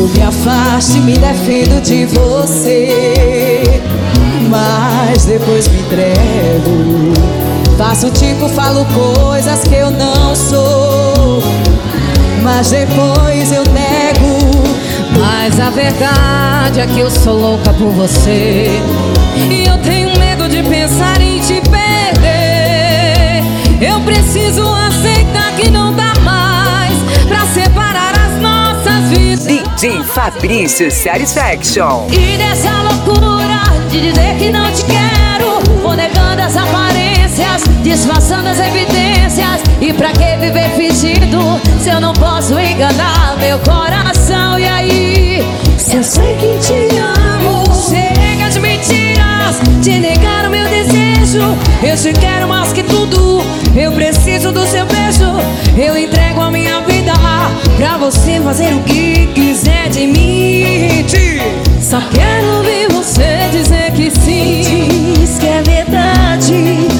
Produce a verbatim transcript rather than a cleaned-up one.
eu me afasto e me defendo de você, mas depois me entrego. Faço tipo, falo coisas que eu não sou, mas depois eu nego. Mas a verdade é que eu sou louca por você, e eu tenho medo de pensar em te perder. Eu preciso aceitar que não dá mais pra separar as nossas vidas. D J Fabrício Satisfaction. E dessa loucura de dizer que não te quero, vou negando as aparências, disfarçando as evidências. E pra que viver fingindo se eu não posso enganar meu coração? E aí, se eu sei que te amo, chega de mentiras, de negar o meu desejo. Eu te quero mais que tudo, eu preciso do seu beijo. Eu entrego a minha vida pra você fazer o que quiser de mim. Só quero ouvir você dizer que sim. Diz que é verdade,